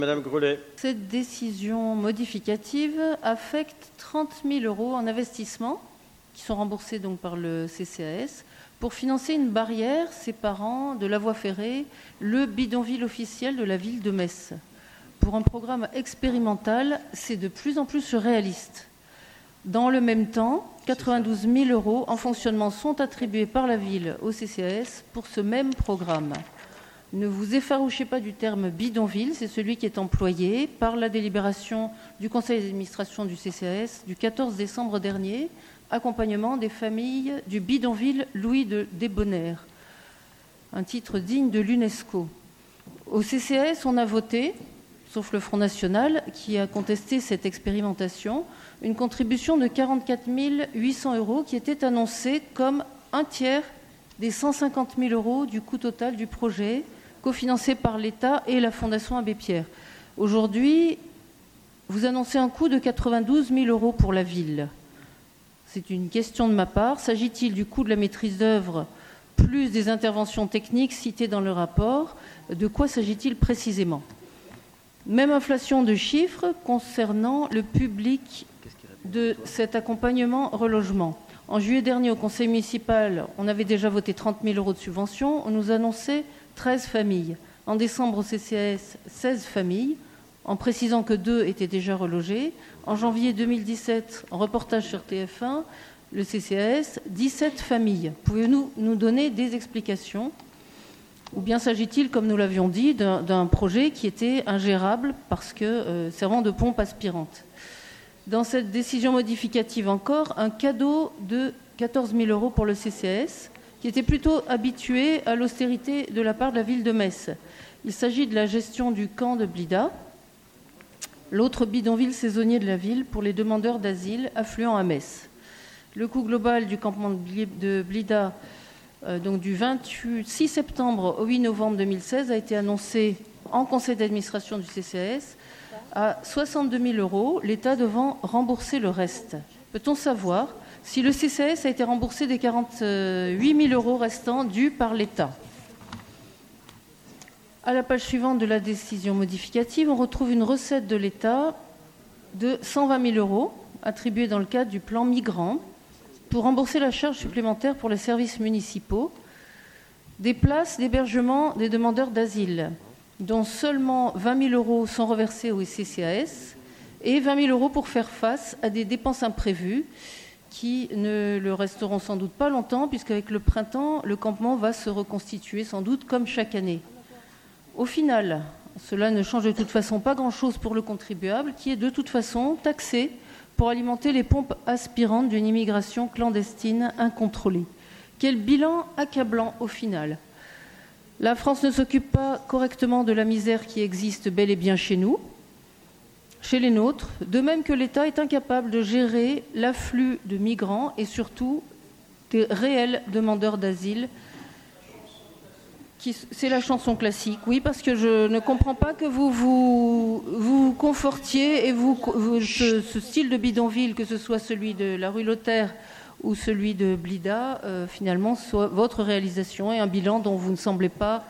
Madame Grellet. Cette décision modificative affecte 30 000 € en investissement, qui sont remboursés donc par le CCAS, pour financer une barrière séparant de la voie ferrée le bidonville officiel de la ville de Metz. Pour un programme expérimental, c'est de plus en plus réaliste. Dans le même temps, 92 000 € en fonctionnement sont attribués par la ville au CCAS pour ce même programme. Ne vous effarouchez pas du terme bidonville, c'est celui qui est employé par la délibération du conseil d'administration du CCAS du 14 décembre dernier, accompagnement des familles du bidonville Louis de Débonnaire, un titre digne de l'UNESCO. Au CCAS, on a voté, sauf le Front National, qui a contesté cette expérimentation, une contribution de 44 800 € qui était annoncée comme un tiers des 150 000 € du coût total du projet, cofinancé par l'État et la Fondation Abbé Pierre. Aujourd'hui, vous annoncez un coût de 92 000 € pour la ville. C'est une question de ma part. S'agit-il du coût de la maîtrise d'œuvre plus des interventions techniques citées dans le rapport? De quoi s'agit-il précisément? Même inflation de chiffres concernant le public de cet accompagnement relogement. En juillet dernier, au conseil municipal, on avait déjà voté 30 000 € de subvention. On nous annonçait 13 familles. En décembre, au CCAS, 16 familles, en précisant que 2 étaient déjà relogées. En janvier 2017, en reportage sur TF1, le CCAS, 17 familles. Pouvez-vous nous donner des explications? Ou bien s'agit-il, comme nous l'avions dit, d'un projet qui était ingérable parce que servant de pompe aspirante? Dans cette décision modificative encore, un cadeau de 14 000 € pour le CCAS, qui était plutôt habitué à l'austérité de la part de la ville de Metz. Il s'agit de la gestion du camp de Blida, l'autre bidonville saisonnier de la ville pour les demandeurs d'asile affluents à Metz. Le coût global du campement de Blida, donc du 26 septembre au 8 novembre 2016, a été annoncé en conseil d'administration du CCAS à 62 000 €, l'État devant rembourser le reste. Peut-on savoir si le CCAS a été remboursé des 48 000 € restants dus par l'État? À la page suivante de la décision modificative, on retrouve une recette de l'État de 120 000 € attribuée dans le cadre du plan migrant pour rembourser la charge supplémentaire pour les services municipaux des places d'hébergement des demandeurs d'asile, dont seulement 20 000 € sont reversés au CCAS et 20 000 € pour faire face à des dépenses imprévues qui ne le resteront sans doute pas longtemps, puisqu'avec le printemps, le campement va se reconstituer sans doute comme chaque année. Au final, cela ne change de toute façon pas grand-chose pour le contribuable, qui est de toute façon taxé pour alimenter les pompes aspirantes d'une immigration clandestine incontrôlée. Quel bilan accablant au final! La France ne s'occupe pas correctement de la misère qui existe bel et bien chez nous, chez les nôtres, de même que l'État est incapable de gérer l'afflux de migrants et surtout des réels demandeurs d'asile. C'est la chanson classique, oui, parce que je ne comprends pas que vous confortiez et ce style de bidonville, que ce soit celui de la rue Lothaire ou celui de Blida, finalement, soit votre réalisation et un bilan dont vous ne semblez pas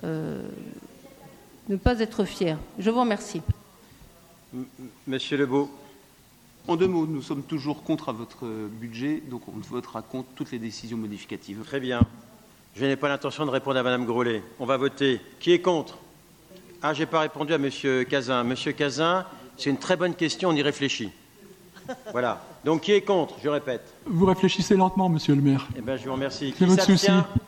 ne pas être fier. Je vous remercie. Monsieur Lebeau. En 2 mots, nous sommes toujours contre votre budget, donc on votera contre toutes les décisions modificatives. Très bien. Je n'ai pas l'intention de répondre à Madame Grellet. On va voter. Qui est contre? Ah, je n'ai pas répondu à Monsieur Cazin. Monsieur Cazin, c'est une très bonne question, on y réfléchit. Voilà. Donc qui est contre? Je répète. Vous réfléchissez lentement, monsieur le maire. Eh bien, je vous remercie. C'est votre souci.